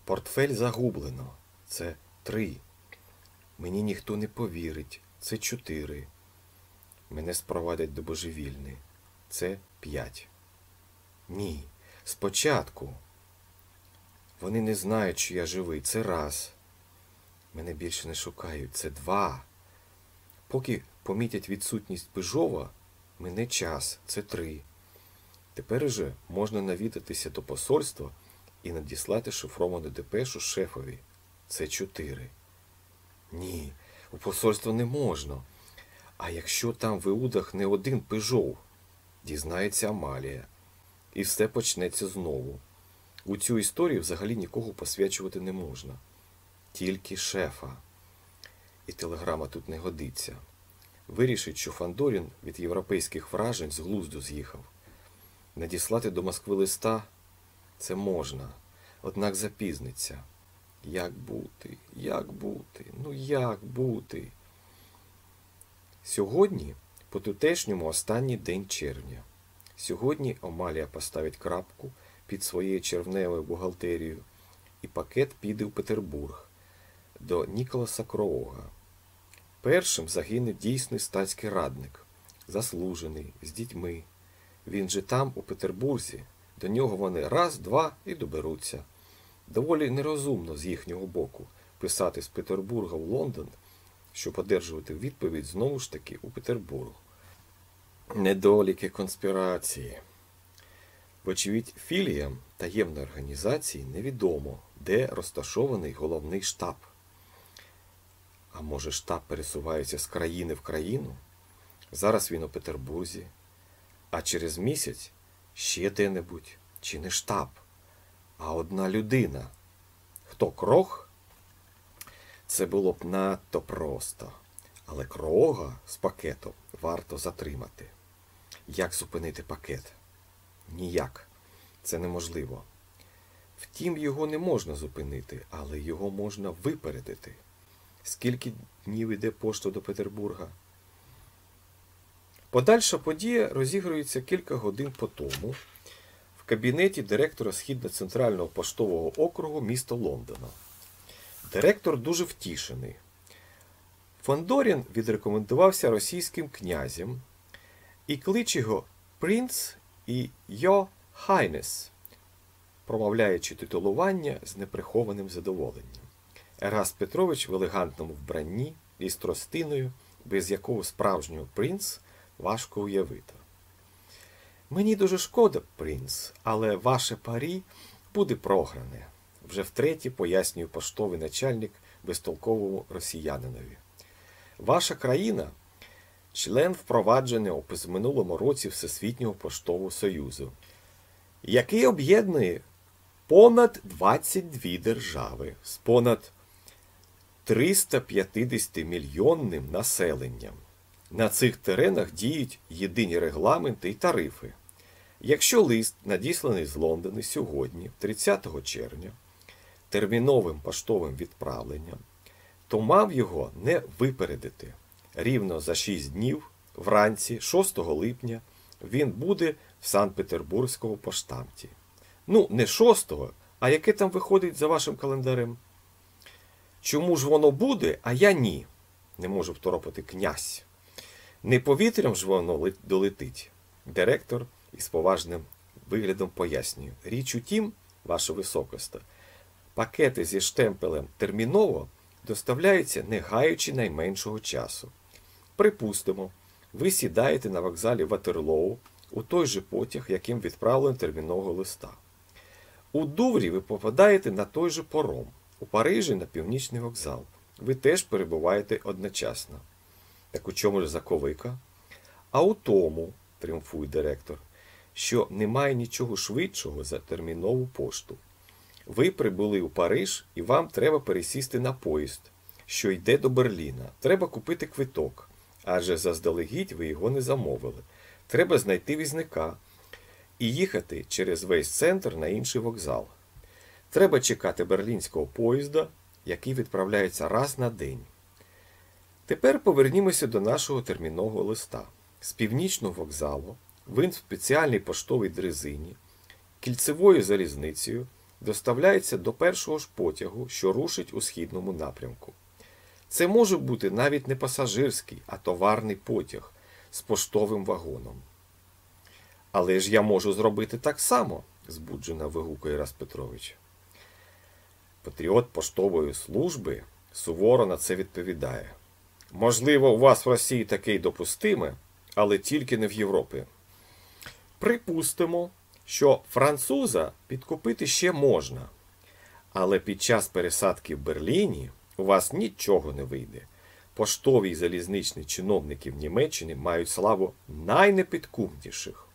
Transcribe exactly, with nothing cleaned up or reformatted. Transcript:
Портфель загублено. Це три. Мені ніхто не повірить. Це чотири. Мене спровадять до божевільни. Це п'ять. Ні, спочатку. Вони не знають, що я живий. Це раз. Мене більше не шукають. Це два. Поки помітять відсутність Пижова, мине час. Це три. Тепер уже можна навідатися до посольства і надіслати шифровану депешу шефові. Це чотири. Ні, у посольство не можна. А якщо там в Іудах не один Пижов? Дізнається Амалія. І все почнеться знову. У цю історію взагалі нікого посвячувати не можна. Тільки шефа. І телеграма тут не годиться. Вирішить, що Фандорін від європейських вражень з глузду з'їхав. Надіслати до Москви листа – це можна, однак запізниться. Як бути? Як бути? Ну як бути? Сьогодні, по-тутешньому, останній день червня. Сьогодні Амалія поставить крапку під своєю червневою бухгалтерією, і пакет піде в Петербург, до Ніколаса Кроога. Першим загине дійсний статський радник, заслужений, з дітьми. Він же там, у Петербурзі, до нього вони раз, два і доберуться. Доволі нерозумно з їхнього боку писати з Петербурга в Лондон, щоб одержувати відповідь знову ж таки у Петербург. Недоліки конспірації. Вочевидь, філіям таємної організації невідомо, де розташований головний штаб. А може штаб пересувається з країни в країну? Зараз він у Петербурзі, а через місяць ще де-небудь. Чи не штаб, а одна людина. Хто, Крог? Це було б надто просто. Але Кроога з пакетом варто затримати. Як зупинити пакет? Ніяк. Це неможливо. Втім, його не можна зупинити, але його можна випередити. Скільки днів іде пошта до Петербурга? Подальша подія розігрується кілька годин по тому в кабінеті директора Східно-Центрального поштового округу міста Лондона. Директор дуже втішений. Фандорін відрекомендувався російським князем і кличе його «Принц» і «Йо Хайнес», промовляючи титулування з неприхованим задоволенням. Ераст Петрович в елегантному вбранні і з тростиною, без якого справжнього принц важко уявити. «Мені дуже шкода, принц, але ваше парі буде програне», вже втретє пояснює поштовий начальник безтолковому росіянинові. «Ваша країна – член впровадженого у позаминулому році Всесвітнього поштового союзу, який об'єднує понад двадцять дві держави з понад триста п'ятдесятимільйонним населенням. На цих теренах діють єдині регламенти і тарифи. Якщо лист, надісланий з Лондона сьогодні, тридцятого червня, терміновим поштовим відправленням, то мав його не випередити. Рівно за шість днів, вранці, шостого липня, він буде в Санкт-Петербурзькому поштамті. Ну, не шостого, а яке там виходить за вашим календарем? Чому ж воно буде, а я ні? Не може второпати князь. Не повітрям ж воно долетить. Директор із поважним виглядом пояснює. Річ у тім, ваша високосте, пакети зі штемпелем терміново доставляються, не гаючи найменшого часу. Припустимо, ви сідаєте на вокзалі Ватерлоу у той же потяг, яким відправлено термінового листа. У Дуврі ви попадаєте на той же паром, у Парижі на Північний вокзал. Ви теж перебуваєте одночасно. Так у чому ж заковика? А у тому, тріумфує директор, що немає нічого швидшого за термінову пошту. Ви прибули у Париж, і вам треба пересісти на поїзд, що йде до Берліна. Треба купити квиток, адже заздалегідь ви його не замовили. Треба знайти візника і їхати через весь центр на інший вокзал. Треба чекати берлінського поїзда, який відправляється раз на день. Тепер повернімося до нашого термінового листа. З північного вокзалу він в спеціальній поштовій дрезині, кільцевою залізницею доставляється до першого ж потягу, що рушить у східному напрямку. Це може бути навіть не пасажирський, а товарний потяг з поштовим вагоном. «Але ж я можу зробити так само», – збуджено вигукує Раз Петрович. Патріот поштової служби суворо на це відповідає: «Можливо, у вас в Росії таке й допустиме, але тільки не в Європі. Припустимо, що француза підкупити ще можна, але під час пересадки в Берліні у вас нічого не вийде. Поштові й залізничні чиновники в Німеччині мають славу найнепідкупніших.